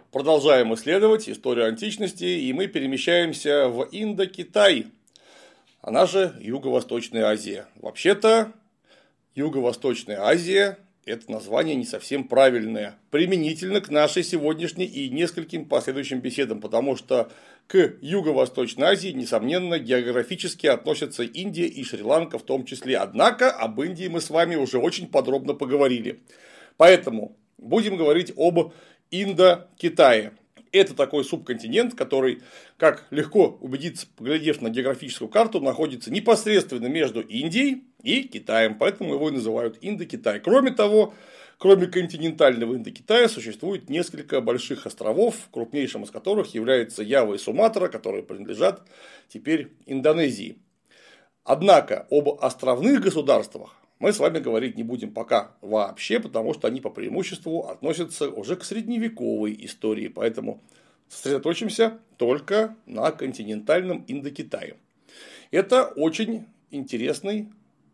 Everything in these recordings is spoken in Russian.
Продолжаем исследовать историю античности, и мы перемещаемся в Индокитай, она же Юго-Восточная Азия. Вообще-то, Юго-Восточная Азия – это название не совсем правильное, применительно к нашей сегодняшней и нескольким последующим беседам, потому что к Юго-Восточной Азии, несомненно, географически относятся Индия и Шри-Ланка в том числе. Однако об Индии мы с вами уже очень подробно поговорили. Поэтому будем говорить об Индокитае. Это такой субконтинент, который, как легко убедиться, поглядев на географическую карту, находится непосредственно между Индией и Китаем, поэтому его и называют Индокитай. Кроме того, кроме континентального Индокитая, существует несколько больших островов, крупнейшим из которых является Ява и Суматра, которые принадлежат теперь Индонезии. Однако об островных государствах мы с вами говорить не будем пока вообще, потому что они по преимуществу относятся уже к средневековой истории, поэтому сосредоточимся только на континентальном Индокитае. Это очень интересный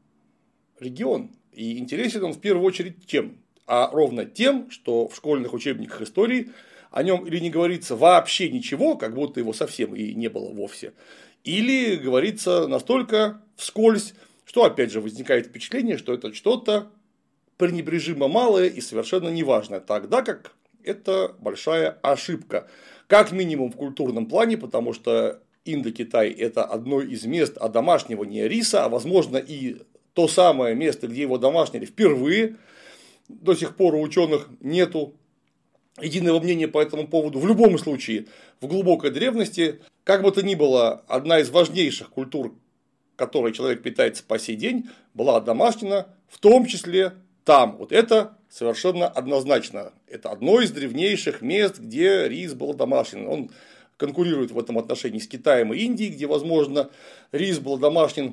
регион, и интересен он в первую очередь чем? А ровно тем, что в школьных учебниках истории о нем или не говорится вообще ничего, как будто его совсем и не было вовсе, или говорится настолько вскользь, что опять же возникает впечатление, что это что-то пренебрежимо малое и совершенно неважное, тогда как это большая ошибка, как минимум в культурном плане, потому что Индокитай – это одно из мест одомашнивания риса, а возможно и то самое место, где его домашнили впервые. До сих пор у ученых нету единого мнения по этому поводу. В любом случае, в глубокой древности, как бы то ни было, одна из важнейших культур, которой человек питается по сей день, была одомашнена, в том числе там. Вот это совершенно однозначно. Это одно из древнейших мест, где рис был одомашнен. Он конкурирует в этом отношении с Китаем и Индией, где, возможно, рис был одомашнен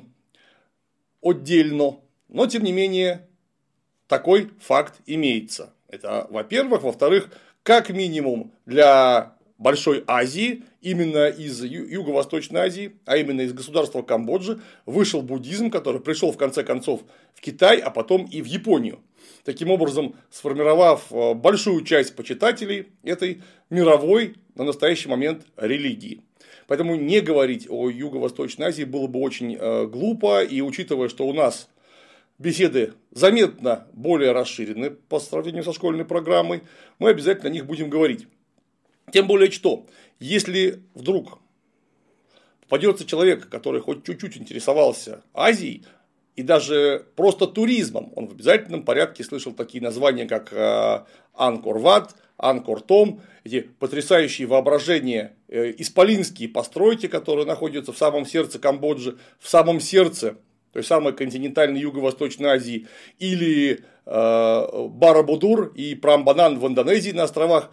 отдельно. Но, тем не менее, такой факт имеется. Это, во-первых. Во-вторых, как минимум для Большой Азии, именно из Юго-Восточной Азии, а именно из государства Камбоджи, вышел буддизм, который пришел в конце концов в Китай, а потом и в Японию. Таким образом, сформировав большую часть почитателей этой мировой на настоящий момент религии. Поэтому не говорить о Юго-Восточной Азии было бы очень глупо, и учитывая, что у нас беседы заметно более расширены по сравнению со школьной программой, мы обязательно о них будем говорить. Тем более, что если вдруг попадется человек, который хоть чуть-чуть интересовался Азией и даже просто туризмом, он в обязательном порядке слышал такие названия, как Ангкор-Ват, Ангкор-Том, эти потрясающие воображения, исполинские постройки, которые находятся в самом сердце Камбоджи, в самом сердце той самой континентальной Юго-Восточной Азии, или Барабудур и Прамбанан в Индонезии на островах.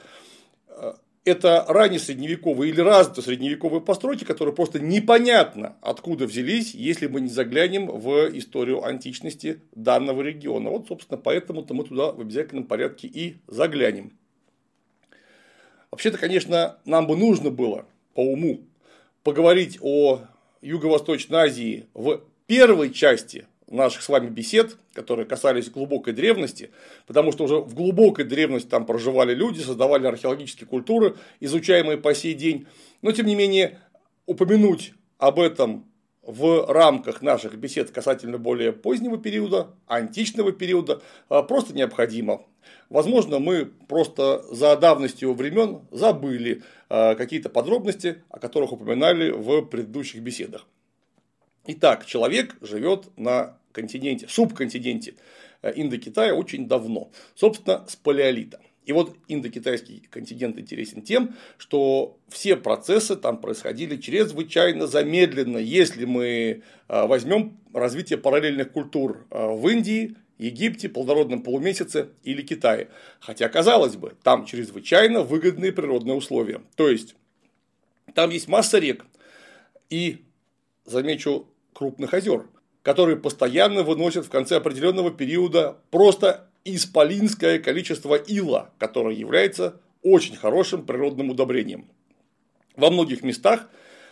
Это раннесредневековые или разно-средневековые постройки, которые просто непонятно откуда взялись, если мы не заглянем в историю античности данного региона. Вот, собственно, поэтому-то мы туда в обязательном порядке и заглянем. Вообще-то, конечно, нам бы нужно было по уму поговорить о Юго-Восточной Азии в первой части наших с вами бесед, которые касались глубокой древности, потому что уже в глубокой древности там проживали люди, создавали археологические культуры, изучаемые по сей день. Но, тем не менее, упомянуть об этом в рамках наших бесед касательно более позднего периода, античного периода, просто необходимо. Возможно, мы просто за давностью времен забыли какие-то подробности, о которых упоминали в предыдущих беседах. Итак, человек живет на континенте, субконтиненте Индокитая очень давно, собственно, с палеолита. И вот индокитайский континент интересен тем, что все процессы там происходили чрезвычайно замедленно, если мы возьмем развитие параллельных культур в Индии, Египте, плодородном полумесяце или Китае. Хотя, казалось бы, там чрезвычайно выгодные природные условия. То есть, там есть масса рек и, замечу, крупных озер, которые постоянно выносят в конце определенного периода просто исполинское количество ила, которое является очень хорошим природным удобрением. Во многих местах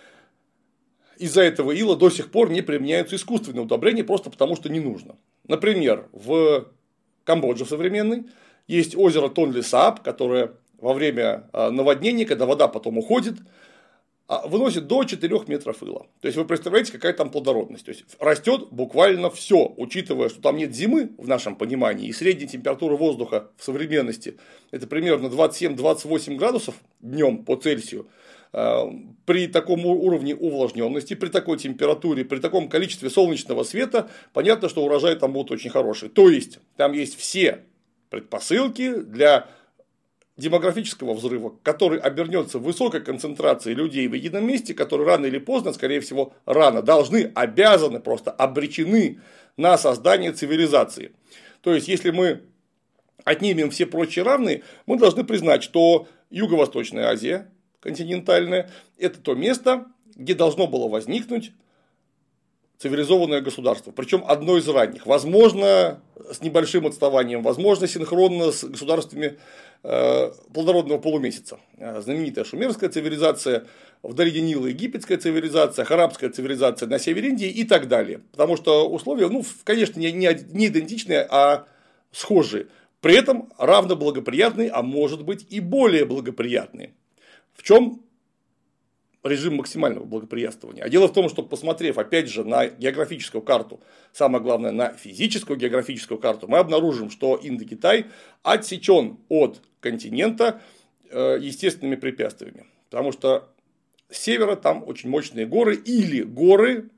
из-за этого ила до сих пор не применяются искусственные удобрения, просто потому что не нужно. Например, в Камбодже современной есть озеро Тонле Саап, которое во время наводнения, когда вода потом уходит, выносит до 4 метров ила. То есть вы представляете, какая там плодородность. То есть растет буквально все, учитывая, что там нет зимы в нашем понимании, и средняя температура воздуха в современности это примерно 27-28 градусов днем по Цельсию. При таком уровне увлажненности, при такой температуре, при таком количестве солнечного света, понятно, что урожай там будет очень хороший. То есть там есть все предпосылки для демографического взрыва, который обернется высокой концентрацией людей в едином месте, которые рано или поздно, скорее всего, рано, обязаны, просто обречены на создание цивилизации. То есть, если мы отнимем все прочие равные, мы должны признать, что Юго-Восточная Азия континентальная – это то место, где должно было возникнуть цивилизованное государство, причем одно из ранних, возможно, с небольшим отставанием, возможно, синхронно с государствами плодородного полумесяца. Знаменитая шумерская цивилизация, в долине Нила египетская цивилизация, арабская цивилизация на севере Индии и так далее. Потому что условия, конечно, не идентичные, а схожие. При этом равно благоприятные, а может быть и более благоприятные. В чем режим максимального благоприятствования? А дело в том, что, посмотрев опять же на географическую карту, самое главное на физическую географическую карту, мы обнаружим, что Индокитай отсечен от континента естественными препятствиями. Потому что с севера там очень мощные горы или горы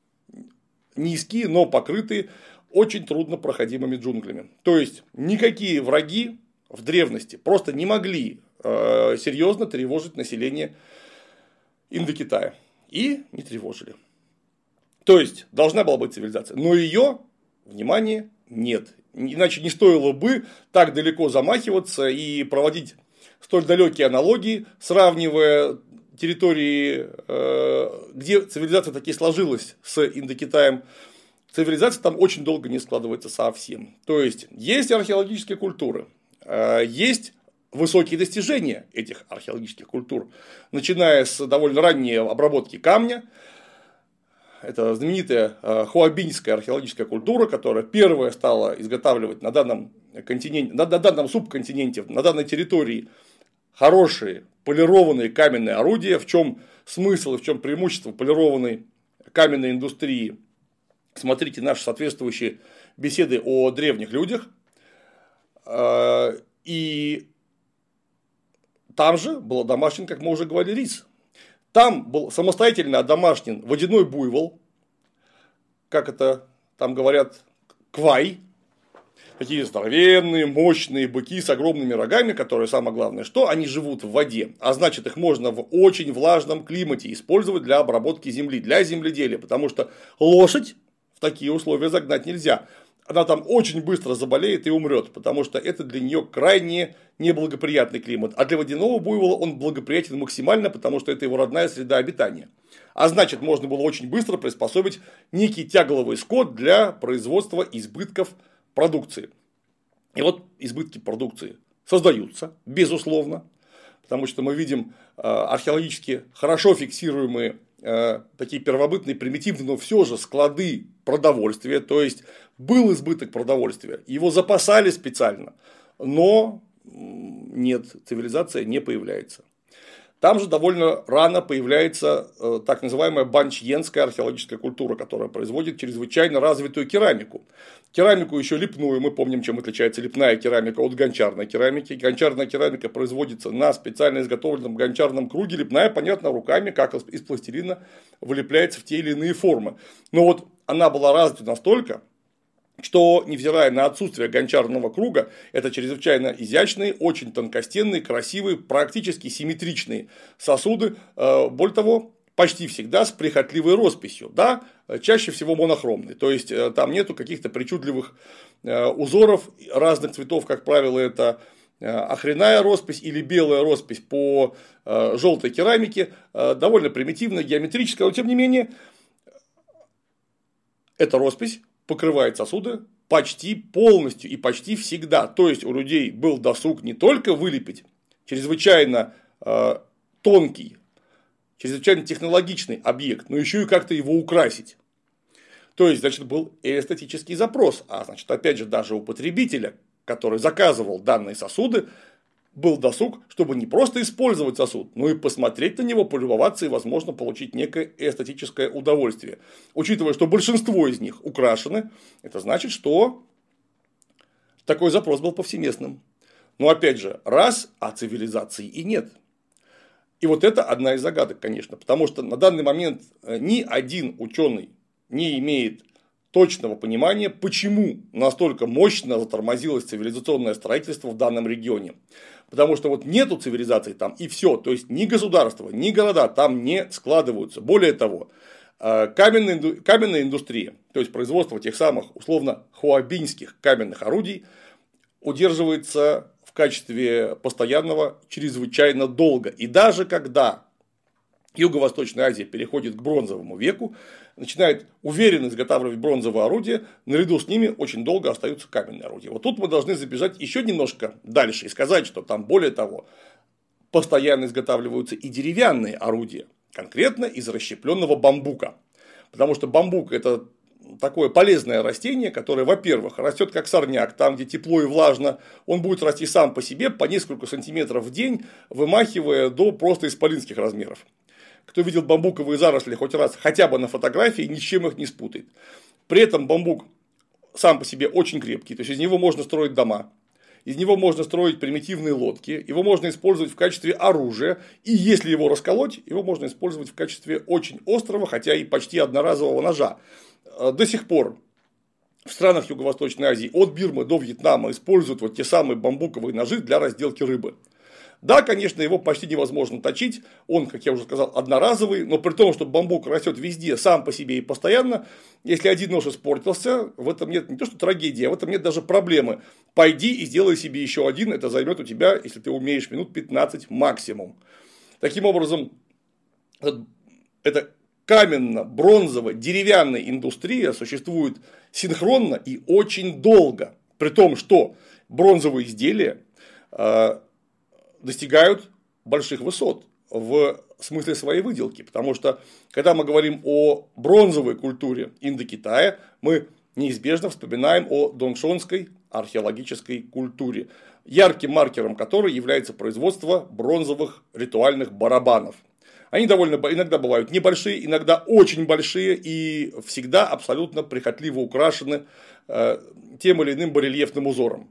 низкие, но покрытые очень труднопроходимыми джунглями. То есть никакие враги в древности просто не могли серьезно тревожить население Индокитая. И не тревожили. То есть должна была быть цивилизация, но ее, внимание, нет. Иначе не стоило бы так далеко замахиваться и проводить столь далекие аналогии, сравнивая территории, где цивилизация таки сложилась с Индокитаем. Цивилизация там очень долго не складывается совсем. То есть археологические культуры, есть высокие достижения этих археологических культур, начиная с довольно ранней обработки камня. Это знаменитая хуабиньская археологическая культура, которая первая стала изготавливать на данном субконтиненте, на данной территории хорошие полированные каменные орудия. В чем смысл и в чем преимущество полированной каменной индустрии? Смотрите наши соответствующие беседы о древних людях. И там же был одомашнен, как мы уже говорили, рис. Там был самостоятельно одомашнен водяной буйвол, как это там говорят, квай. Такие здоровенные, мощные быки с огромными рогами, которые, самое главное, что они живут в воде. А значит, их можно в очень влажном климате использовать для обработки земли, для земледелия. Потому что лошадь в такие условия загнать нельзя. Она там очень быстро заболеет и умрет, потому что это для нее крайне неблагоприятный климат. А для водяного буйвола он благоприятен максимально, потому что это его родная среда обитания. А значит, можно было очень быстро приспособить некий тягловый скот для производства избытков продукции. И вот избытки продукции создаются, безусловно, потому что мы видим археологически хорошо фиксируемые такие первобытные, примитивные, но все же склады продовольствия, то есть был избыток продовольствия, его запасали специально, но нет, цивилизация не появляется. Там же довольно рано появляется так называемая банчьенская археологическая культура, которая производит чрезвычайно развитую керамику. Керамику еще липную, мы помним, чем отличается липная керамика от гончарной керамики. Гончарная керамика производится на специально изготовленном гончарном круге, липная, понятно, руками, как из пластилина, вылепляется в те или иные формы. Но вот она была развита настолько, что, невзирая на отсутствие гончарного круга, это чрезвычайно изящные, очень тонкостенные, красивые, практически симметричные сосуды, более того, почти всегда с прихотливой росписью, да, чаще всего монохромные, то есть там нету каких-то причудливых узоров разных цветов, как правило, это охряная роспись или белая роспись по желтой керамике, довольно примитивная, геометрическая, но тем не менее, эта роспись покрывает сосуды почти полностью и почти всегда. То есть у людей был досуг не только вылепить чрезвычайно тонкий, чрезвычайно технологичный объект, но еще и как-то его украсить. То есть, значит, был эстетический запрос. А значит, опять же, даже у потребителя, который заказывал данные сосуды, был досуг, чтобы не просто использовать сосуд, но и посмотреть на него, полюбоваться и, возможно, получить некое эстетическое удовольствие. Учитывая, что большинство из них украшены, это значит, что такой запрос был повсеместным. Но опять же, раз, а цивилизации и нет. И вот это одна из загадок, конечно, потому что на данный момент ни один ученый не имеет точного понимания, почему настолько мощно затормозилось цивилизационное строительство в данном регионе. Потому что вот нету цивилизации там и все, то есть ни государства, ни города там не складываются. Более того, каменная индустрия, то есть производство тех самых условно хуабинских каменных орудий, удерживается в качестве постоянного чрезвычайно долго. И даже когда Юго-Восточная Азия переходит к бронзовому веку, начинает уверенно изготавливать бронзовые орудия, наряду с ними очень долго остаются каменные орудия. Вот тут мы должны забежать еще немножко дальше и сказать, что там более того, постоянно изготавливаются и деревянные орудия, конкретно из расщепленного бамбука. Потому что бамбук – это такое полезное растение, которое, во-первых, растет как сорняк, там, где тепло и влажно, он будет расти сам по себе по несколько сантиметров в день, вымахивая до просто исполинских размеров. Кто видел бамбуковые заросли хоть раз, хотя бы на фотографии, ни с чем их не спутает. При этом бамбук сам по себе очень крепкий, то есть из него можно строить дома, из него можно строить примитивные лодки, его можно использовать в качестве оружия, и если его расколоть, его можно использовать в качестве очень острого, хотя и почти одноразового ножа. До сих пор в странах Юго-Восточной Азии от Бирмы до Вьетнама используют вот те самые бамбуковые ножи для разделки рыбы. Да, конечно, его почти невозможно точить, он, как я уже сказал, одноразовый, но при том, что бамбук растет везде, сам по себе и постоянно, если один нож испортился, в этом нет не то что трагедии, а в этом нет даже проблемы. Пойди и сделай себе еще один, это займет у тебя, если ты умеешь, минут 15 максимум. Таким образом, эта каменно-бронзово-деревянная индустрия существует синхронно и очень долго, при том, что бронзовые изделия достигают больших высот в смысле своей выделки. Потому что, когда мы говорим о бронзовой культуре Индокитая, мы неизбежно вспоминаем о донгшонской археологической культуре, ярким маркером которой является производство бронзовых ритуальных барабанов. Они довольно иногда бывают небольшие, иногда очень большие и всегда абсолютно прихотливо украшены тем или иным барельефным узором.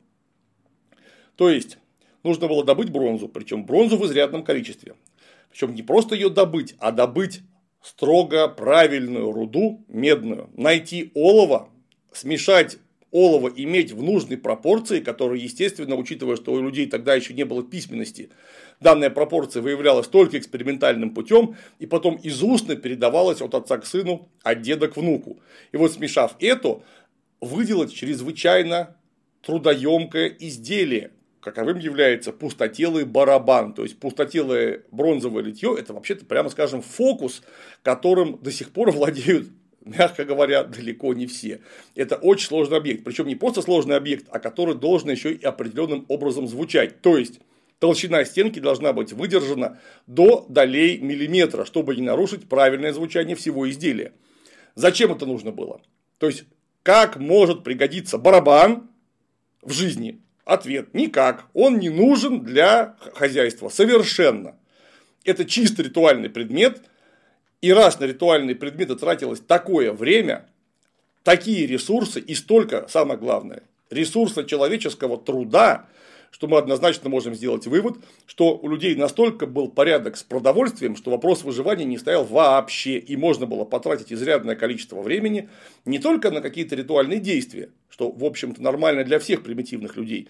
То есть, нужно было добыть бронзу, причем бронзу в изрядном количестве. Причем не просто ее добыть, а добыть строго правильную руду медную, найти олово, смешать олово и медь в нужной пропорции, которые, естественно, учитывая, что у людей тогда еще не было письменности, данная пропорция выявлялась только экспериментальным путем и потом из устно передавалась от отца к сыну, от деда к внуку. И вот смешав это, выделать чрезвычайно трудоемкое изделие, каковым является пустотелый барабан. То есть пустотелое бронзовое литье – это вообще-то, прямо скажем, фокус, которым до сих пор владеют, мягко говоря, далеко не все. Это очень сложный объект. Причем не просто сложный объект, а который должен еще и определенным образом звучать. То есть толщина стенки должна быть выдержана до долей миллиметра, чтобы не нарушить правильное звучание всего изделия. Зачем это нужно было? То есть, как может пригодиться барабан в жизни? Ответ – никак. Он не нужен для хозяйства совершенно. Это чисто ритуальный предмет. И раз на ритуальные предметы тратилось такое время, такие ресурсы и столько, самое главное, ресурса человеческого труда, что мы однозначно можем сделать вывод, что у людей настолько был порядок с продовольствием, что вопрос выживания не стоял вообще, и можно было потратить изрядное количество времени не только на какие-то ритуальные действия, что, в общем-то, нормально для всех примитивных людей,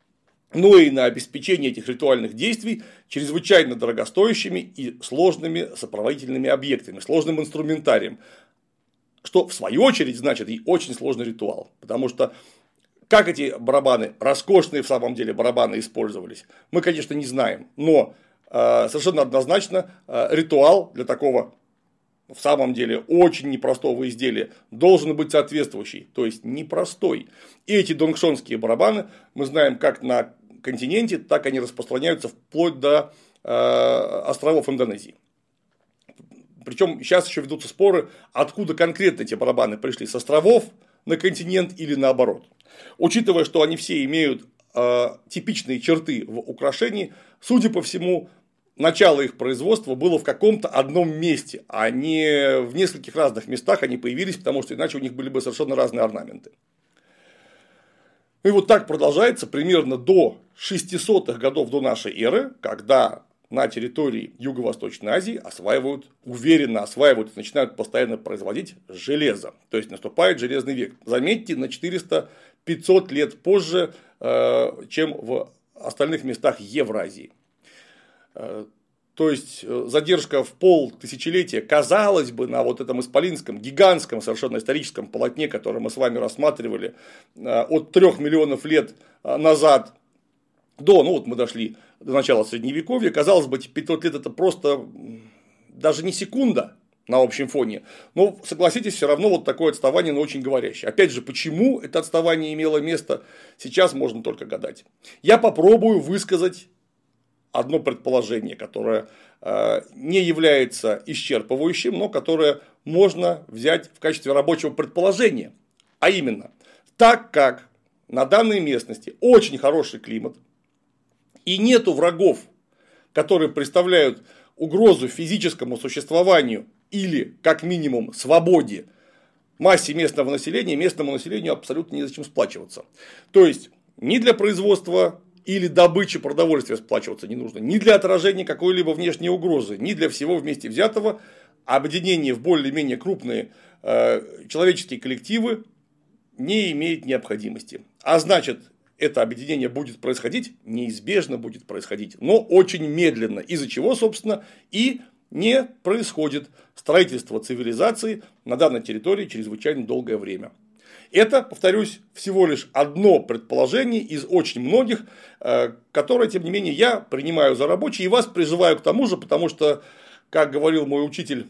но и на обеспечение этих ритуальных действий чрезвычайно дорогостоящими и сложными сопроводительными объектами, сложным инструментарием, что, в свою очередь, значит и очень сложный ритуал, потому что как эти барабаны, роскошные в самом деле барабаны, использовались, мы, конечно, не знаем, но совершенно однозначно ритуал для такого, в самом деле, очень непростого изделия должен быть соответствующий, то есть непростой. И эти донгшонские барабаны, мы знаем, как на континенте, так они распространяются вплоть до островов Индонезии. Причем сейчас еще ведутся споры, откуда конкретно эти барабаны пришли, с островов на континент или наоборот. Учитывая, что они все имеют типичные черты в украшении, судя по всему, начало их производства было в каком-то одном месте, а не в нескольких разных местах они появились, потому что иначе у них были бы совершенно разные орнаменты. И вот так продолжается примерно до 600-х годов до нашей эры, когда на территории Юго-Восточной Азии уверенно осваивают и начинают постоянно производить железо. То есть наступает железный век. Заметьте, на 400-500 лет позже, чем в остальных местах Евразии. То есть задержка в полтысячелетия, казалось бы, на вот этом исполинском, гигантском совершенно историческом полотне, которое мы с вами рассматривали от 3 миллионов лет назад до, ну вот мы дошли до начала Средневековья, казалось бы, 500 лет это просто даже не секунда на общем фоне, но согласитесь, все равно вот такое отставание, но очень говорящее. Опять же, почему это отставание имело место, сейчас можно только гадать. Я попробую высказать одно предположение, которое не является исчерпывающим, но которое можно взять в качестве рабочего предположения. А именно, так как на данной местности очень хороший климат и нету врагов, которые представляют угрозу физическому существованию или, как минимум, свободе массе местному населению абсолютно незачем сплачиваться. То есть, ни для производства или добычи продовольствия сплачиваться не нужно, ни для отражения какой-либо внешней угрозы, ни для всего вместе взятого, объединение в более-менее крупные человеческие коллективы не имеет необходимости. А значит, это объединение будет происходить, неизбежно будет происходить, но очень медленно, из-за чего, собственно, и не происходит строительство цивилизации на данной территории чрезвычайно долгое время. Это, повторюсь, всего лишь одно предположение из очень многих, которое, тем не менее, я принимаю за рабочее и вас призываю к тому же, потому что, как говорил мой учитель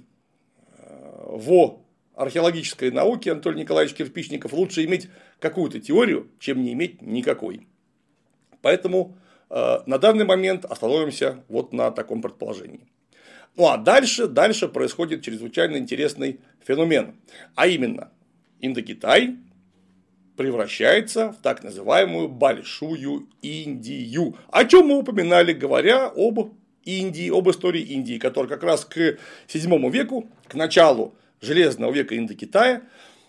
в археологической науке Анатолий Николаевич Кирпичников, лучше иметь какую-то теорию, чем не иметь никакой. Поэтому на данный момент остановимся вот на таком предположении. Ну а дальше происходит чрезвычайно интересный феномен, а именно Индокитай превращается в так называемую Большую Индию. О чем мы упоминали, говоря об Индии, об истории Индии, которая как раз к VII веку, к началу Железного века Индокитая,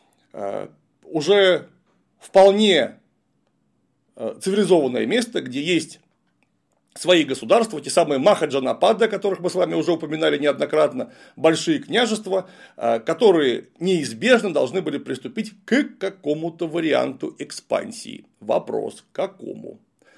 уже вполне цивилизованное место, где есть свои государства, те самые Махаджанапады, о которых мы с вами уже упоминали неоднократно, большие княжества, которые неизбежно должны были приступить к какому-то варианту экспансии. Вопрос, к какому?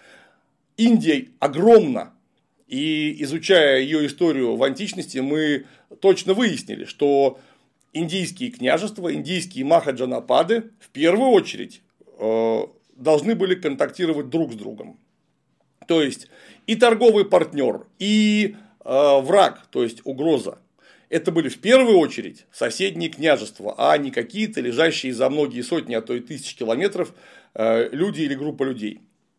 Индия огромна, и изучая ее историю в античности, мы точно выяснили, что индийские княжества, индийские Махаджанапады в первую очередь должны были контактировать друг с другом. То есть, и торговый партнер, и враг, то есть угроза, это были в первую очередь соседние княжества, а не какие-то лежащие за многие сотни, а то и тысячи километров люди или группа людей.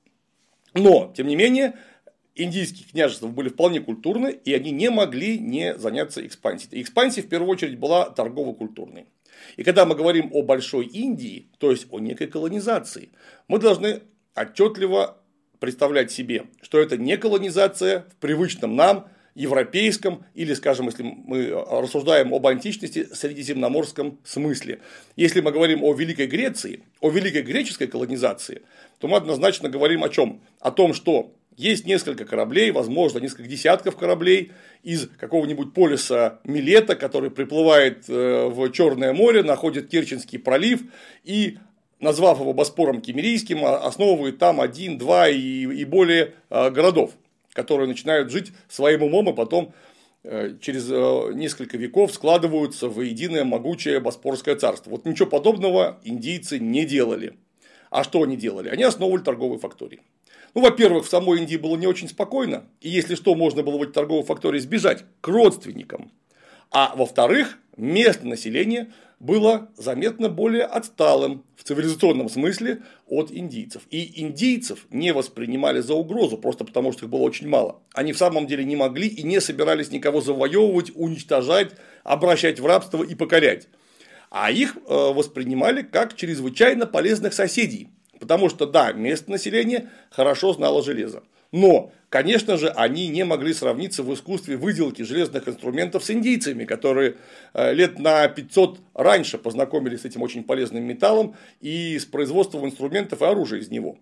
Но, тем не менее, индийские княжества были вполне культурны, и они не могли не заняться экспансией. Экспансия, в первую очередь, была торгово-культурной. И когда мы говорим о Большой Индии, то есть о некой колонизации, мы должны отчетливо представлять себе, что это не колонизация в привычном нам европейском или, скажем, если мы рассуждаем об античности, средиземноморском смысле. Если мы говорим о Великой Греции, о великой греческой колонизации, то мы однозначно говорим о чем? О том, что есть несколько кораблей, возможно, несколько десятков кораблей из какого-нибудь полиса Милета, который приплывает в Черное море, находит Керченский пролив и, назвав его Боспором Киммерийским, основывает там 1, 2 и более городов, которые начинают жить своим умом и потом через несколько веков складываются в единое могучее Боспорское царство. Вот ничего подобного индийцы не делали. А что они делали? Они основывали торговые фактории. Ну, во-первых, в самой Индии было не очень спокойно, и если что, можно было в эти торговые фактории сбежать к родственникам. А во-вторых, местное население было заметно более отсталым в цивилизационном смысле от индийцев. И индийцев не воспринимали за угрозу, просто потому что их было очень мало. Они в самом деле не могли и не собирались никого завоевывать, уничтожать, обращать в рабство и покорять. А их воспринимали как чрезвычайно полезных соседей. Потому что, да, местное население хорошо знало железо. Но, конечно же, они не могли сравниться в искусстве выделки железных инструментов с индийцами, которые лет на 500 раньше познакомились с этим очень полезным металлом и с производством инструментов и оружия из него.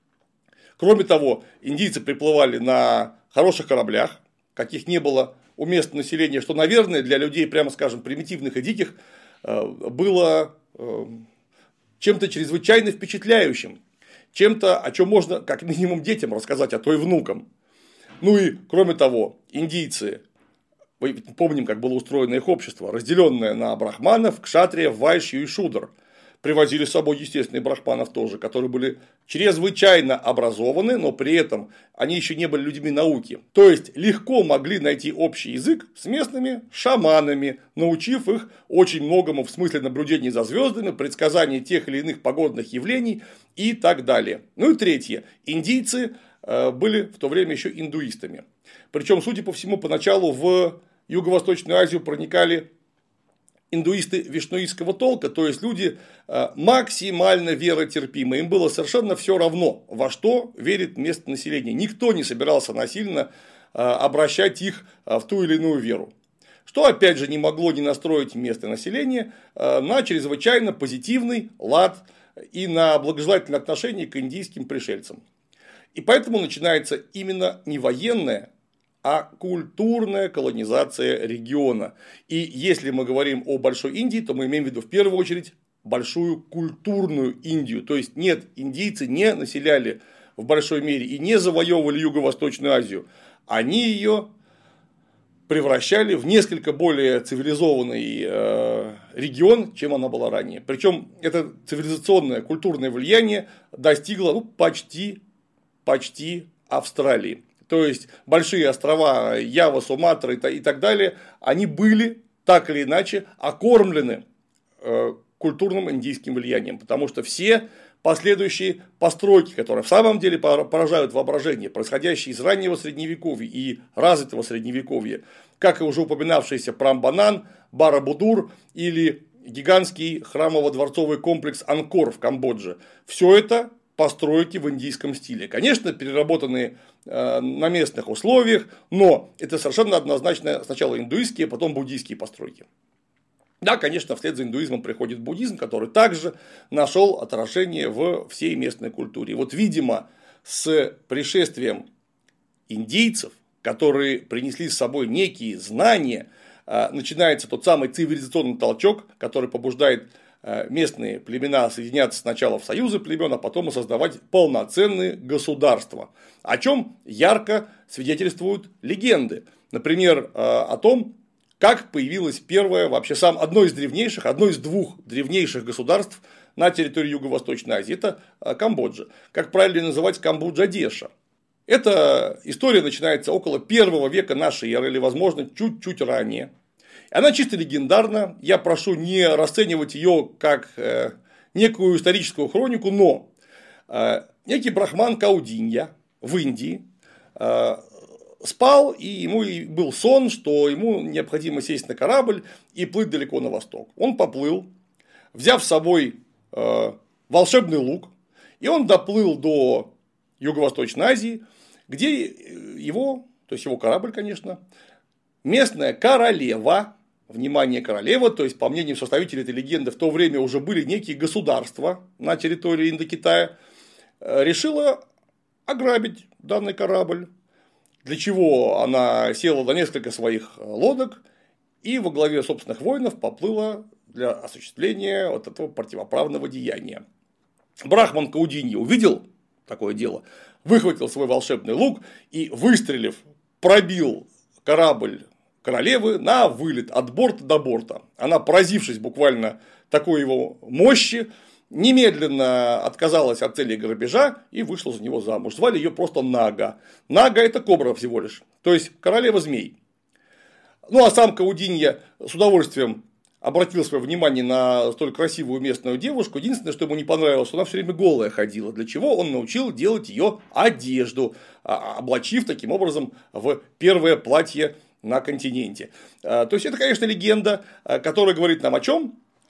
Кроме того, индийцы приплывали на хороших кораблях, каких не было у местного населения, что, наверное, для людей, прямо скажем, примитивных и диких, было чем-то чрезвычайно впечатляющим. Чем-то, о чем можно как минимум детям рассказать, а то и внукам. Ну и, кроме того, индийцы, мы помним, как было устроено их общество, разделенное на брахманов, кшатриев, вайшью и шудр. Привозили с собой, естественно, и брахманов тоже, которые были чрезвычайно образованы, но при этом они еще не были людьми науки. То есть, легко могли найти общий язык с местными шаманами, научив их очень многому в смысле наблюдений за звездами, предсказаний тех или иных погодных явлений и так далее. Ну и третье. Индийцы были в то время еще индуистами. Причем, судя по всему, поначалу в Юго-Восточную Азию проникали индуисты вишнуистского толка, то есть люди максимально веротерпимы. Им было совершенно все равно, во что верит местное население. Никто не собирался насильно обращать их в ту или иную веру. Что, опять же, не могло не настроить местное население на чрезвычайно позитивный лад и на благожелательное отношение к индийским пришельцам. И поэтому начинается именно не военная, а культурная колонизация региона. И если мы говорим о Большой Индии, то мы имеем в виду в первую очередь большую культурную Индию. То есть, нет, индийцы не населяли в большой мере и не завоевывали Юго-Восточную Азию. Они ее превращали в несколько более цивилизованный регион, чем она была ранее. Причем это цивилизационное культурное влияние достигло почти Австралии. То есть, большие острова Ява, Суматра и так далее, они были так или иначе окормлены культурным индийским влиянием. Потому что все последующие постройки, которые в самом деле поражают воображение, происходящие из раннего Средневековья и развитого Средневековья, как и уже упоминавшийся Прамбанан, Барабудур или гигантский храмово-дворцовый комплекс Анкор в Камбодже, все это постройки в индийском стиле. Конечно, переработанные на местных условиях, но это совершенно однозначно сначала индуистские, а потом буддийские постройки. Да, конечно, вслед за индуизмом приходит буддизм, который также нашел отражение в всей местной культуре. И вот, видимо, с пришествием индейцев, которые принесли с собой некие знания, начинается тот самый цивилизационный толчок, который побуждает местные племена соединяться сначала в союзы племен, а потом и создавать полноценные государства. О чем ярко свидетельствуют легенды. Например, о том, как появилось первое, вообще одно из двух древнейших государств на территории Юго-Восточной Азии. Это Камбоджа. Как правильно называть Камбоджа-Деша. Эта история начинается около 1 века нашей эры, или, возможно, чуть-чуть ранее. Она чисто легендарна, я прошу не расценивать ее как некую историческую хронику, но некий брахман Каудинья в Индии спал, и ему был сон, что ему необходимо сесть на корабль и плыть далеко на восток. Он поплыл, взяв с собой волшебный лук, и он доплыл до Юго-Восточной Азии, где его корабль, конечно, местная королева, внимание, королева, то есть, по мнению составителей этой легенды, в то время уже были некие государства на территории Индокитая, решила ограбить данный корабль, для чего она села на несколько своих лодок и во главе собственных воинов поплыла для осуществления вот этого противоправного деяния. Брахман Каудинья увидел такое дело, выхватил свой волшебный лук и, выстрелив, пробил корабль королевы на вылет от борта до борта. Она, поразившись буквально такой его мощи, немедленно отказалась от цели грабежа и вышла за него замуж. Звали ее просто Нага. Нага – это кобра всего лишь, то есть королева змей. Ну а сам Каудинья с удовольствием обратил свое внимание на столь красивую местную девушку. Единственное, что ему не понравилось, что она все время голая ходила, для чего он научил делать ее одежду, облачив таким образом в первое платье на континенте. То есть, это, конечно, легенда, которая говорит нам о чем?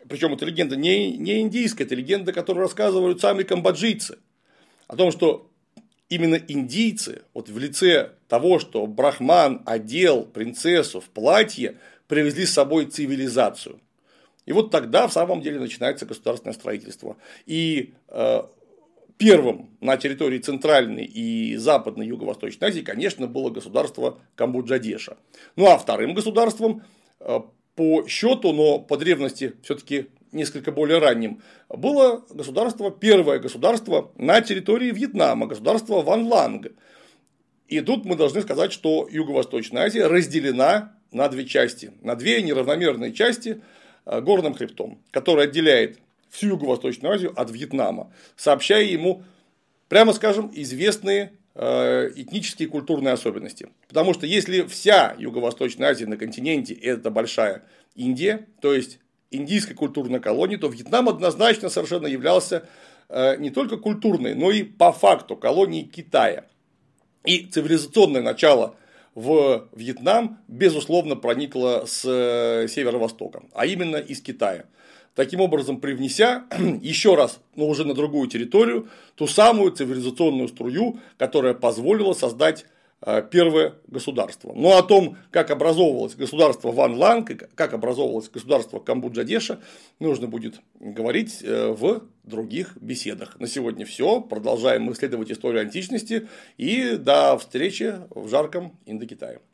Причем эта легенда не индийская, это легенда, которую рассказывают сами камбоджийцы. О том, что именно индийцы, вот в лице того, что Брахман одел принцессу в платье, привезли с собой цивилизацию. И вот тогда в самом деле начинается государственное строительство. И первым на территории Центральной и Западной Юго-Восточной Азии, конечно, было государство Камбоджа-Деша. Ну а вторым государством по счету, но по древности все-таки несколько более ранним, было первое государство на территории Вьетнама, государство Ван Ланг. И тут мы должны сказать, что Юго-Восточная Азия разделена на две части, на две неравномерные части горным хребтом, который отделяет всю Юго-Восточную Азию от Вьетнама, сообщая ему, прямо скажем, известные этнические и культурные особенности. Потому что если вся Юго-Восточная Азия на континенте – это большая Индия, то есть индийской культурной колонией, то Вьетнам однозначно совершенно являлся не только культурной, но и по факту колонией Китая. И цивилизационное начало в Вьетнам, безусловно, проникло с северо-востока, а именно из Китая. Таким образом, привнеся еще раз, но уже на другую территорию, ту самую цивилизационную струю, которая позволила создать первое государство. Но о том, как образовывалось государство Ван Ланг и как образовывалось государство Камбоджа-Деша, нужно будет говорить в других беседах. На сегодня все. Продолжаем исследовать историю античности. И до встречи в жарком Индокитае.